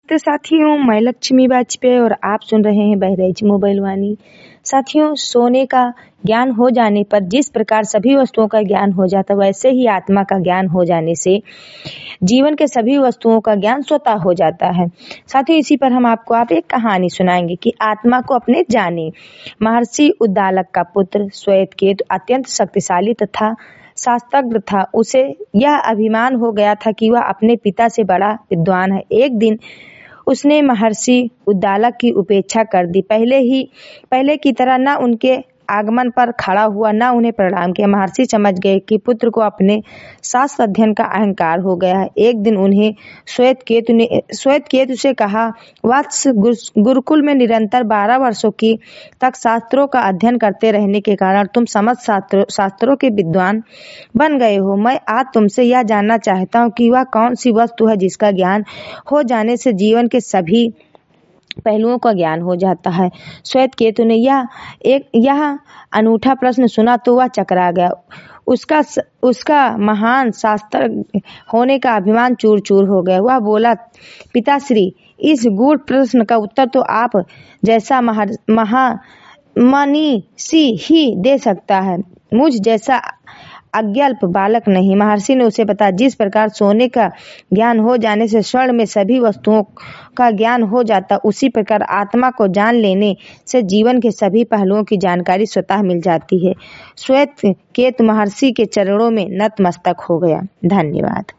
तो साथियों, मैं लक्ष्मी वाजपेयी और आप सुन रहे हैं बहरेज मोबाइल वाणी। साथियों, सोने का ज्ञान हो जाने पर जिस प्रकार सभी वस्तुओं का ज्ञान हो जाता है, वैसे ही आत्मा का ज्ञान हो जाने से जीवन के सभी वस्तुओं का ज्ञान स्वतः हो जाता है। साथियों, इसी पर हम आपको एक कहानी सुनाएंगे कि आत्मा को अपने जाने। महर्षि उद्दालक का पुत्र श्वेतकेतु अत्यंत शक्तिशाली तथा शास्त्रज्ञ था। उसे यह अभिमान हो गया था कि वह अपने पिता से बड़ा विद्वान है। एक दिन उसने महर्षि उद्दालक की उपेक्षा कर दी। पहले की तरह न उनके आगमन पर खड़ा हुआ, न उन्हें प्रणाम किया। महर्षि समझ गए कि पुत्र को अपने शास्त्र अध्ययन का अहंकार हो गया है। एक दिन उन्हें श्वेतकेतु से कहा, वत्स, गुरुकुल में निरंतर 12 वर्षों की तक शास्त्रों का अध्ययन करते रहने के कारण तुम समस्त शास्त्रों के विद्वान बन गए हो। मैं आज तुमसे यह जानना चाहता हूँ कि वह कौन सी वस्तु है जिसका ज्ञान हो जाने से जीवन के सभी पहलुओं का ज्ञान हो जाता है। श्वेतकेतु ने यह अनूठा प्रश्न सुना तो वह चकरा गया। उसका महान शास्त्रज्ञ होने का अभिमान चूर चूर हो गया। वह बोला, पिताश्री, इस गूढ़ प्रश्न का उत्तर तो आप जैसा महामनीषी ही दे सकता है, मुझ जैसा अज्ञल्प बालक नहीं। महर्षि ने उसे बताया, जिस प्रकार सोने का ज्ञान हो जाने से स्वर्ण में सभी वस्तुओं का ज्ञान हो जाता, उसी प्रकार आत्मा को जान लेने से जीवन के सभी पहलुओं की जानकारी स्वतः मिल जाती है। श्वेतकेतु महर्षि के चरणों में नतमस्तक हो गया। धन्यवाद।